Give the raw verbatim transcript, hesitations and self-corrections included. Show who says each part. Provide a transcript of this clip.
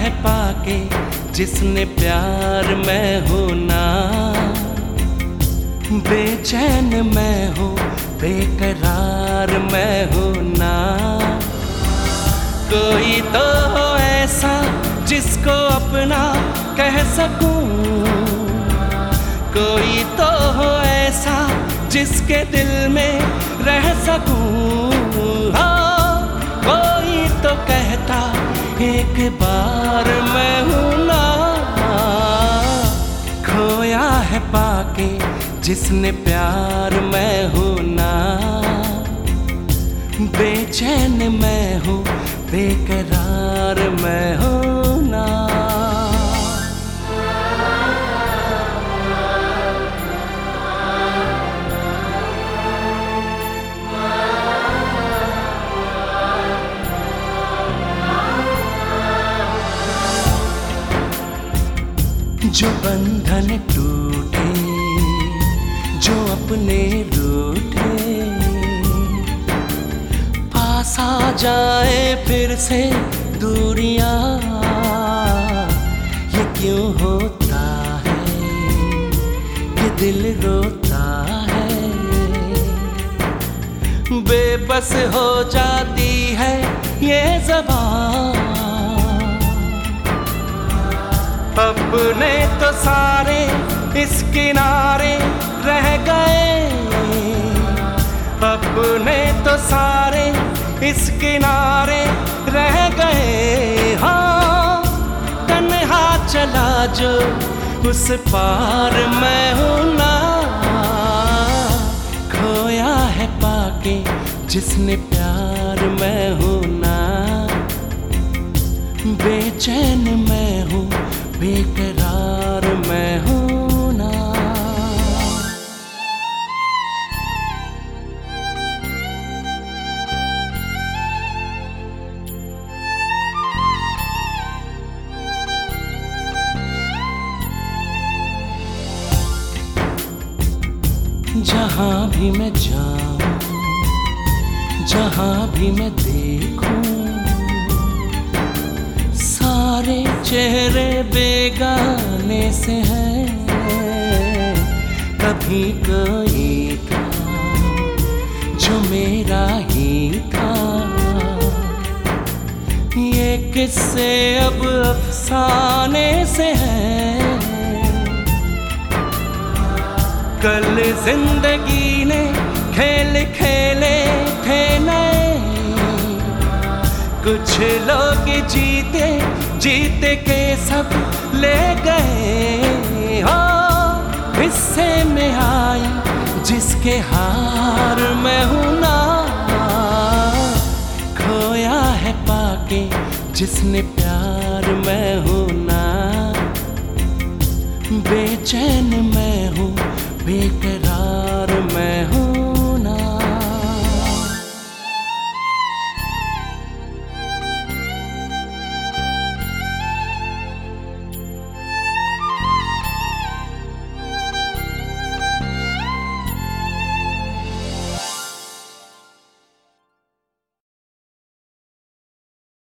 Speaker 1: है पाके जिसने प्यार मैं हूँ ना, बेचैन मैं हूँ बेकरार मैं हूँ ना। कोई तो हो ऐसा जिसको अपना कह सकूं, कोई तो हो ऐसा जिसके दिल में रह सकूं। हाँ, कोई तो कहता एक बार मैं हूँ ना, खोया है पाके जिसने प्यार मैं हूँ ना, बेचैन मैं हूँ बेकरार मैं हूँ ना। जो बंधन टूटे, जो अपने रूठे, पास आ जाए फिर से दूरियां, ये क्यों होता है, ये दिल रोता है। बेबस हो जाती है ये ज़बान, अपने तो सारे इस किनारे रह गए, अपने तो सारे इस किनारे रह गए। हाँ, तन्हा चला जो उस पार मैं हूँ ना, खोया है पाके जिसने प्यार मैं हूँ ना, बेचैन मैं हूँ बेकरार मैं हूँ ना। जहाँ भी मैं जाऊँ, जहाँ भी मैं देखूं, सारे चेहरे बेगाने से हैं। कभी कोई था जो मेरा ही था, ये किस्से अब अफसाने से हैं। कल जिंदगी ने खेल खेले थे नए, कुछ लोग जीते जीते के सब ले गए। हाँ, हिस्से में आई जिसके हार मैं हूँ ना, खोया है पाके जिसने प्यार मैं हूँ ना, बेचैन मैं हूँ बेकरार मैं हूँ।